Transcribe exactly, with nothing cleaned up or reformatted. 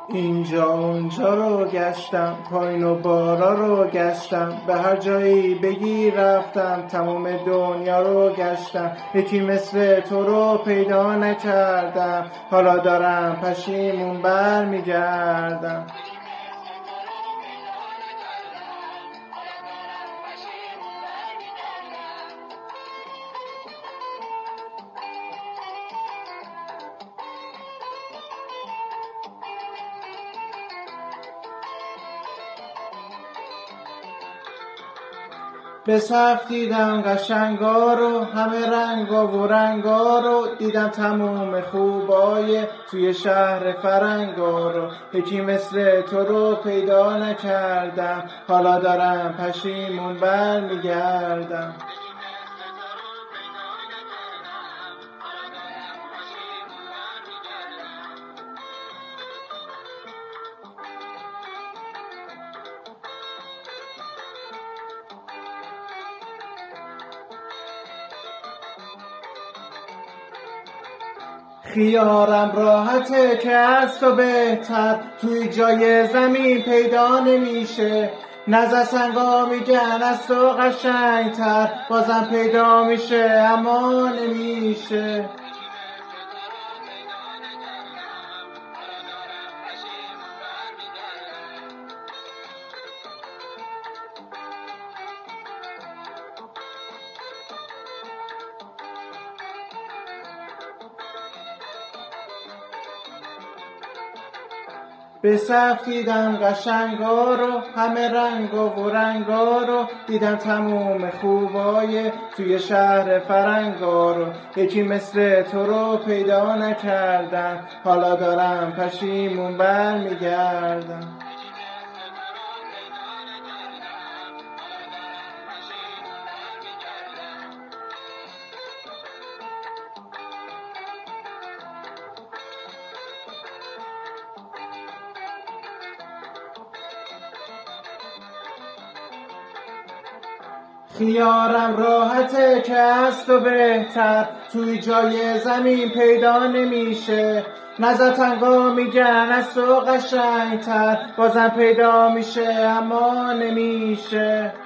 اینجا اونجا رو گشتم، پایین و بالا رو گشتم، به هر جایی بگی رفتم، تمام دنیا رو گشتم، یکی مثل تو رو پیدا نکردم، حالا دارم پشیمون بر میگردم. به صف دیدم قشنگا رو، همه رنگا و رنگا رو، دیدم تموم خوبای توی شهر فرنگا رو، یکی مثل تو رو پیدا نکردم، حالا دارم پشیمون بر میگردم. خیارم راحته که از تو بهتر توی جای زمین پیدا نمیشه، نظر سنگا میگن از تو قشنگتر، بازم پیدا میشه اما نمیشه. به صف دیدم قشنگا رو، همه رنگا و رنگا رو، دیدم تموم خوبای توی شهر فرنگا رو، یکی مثل تو رو پیدا نکردم، حالا دارم پشیمون بر میگردم. خیارم راحته که از تو بهتر توی جای زمین پیدا نمیشه، نظر تنگا میگن از تو قشنگتر، بازم پیدا میشه اما نمیشه.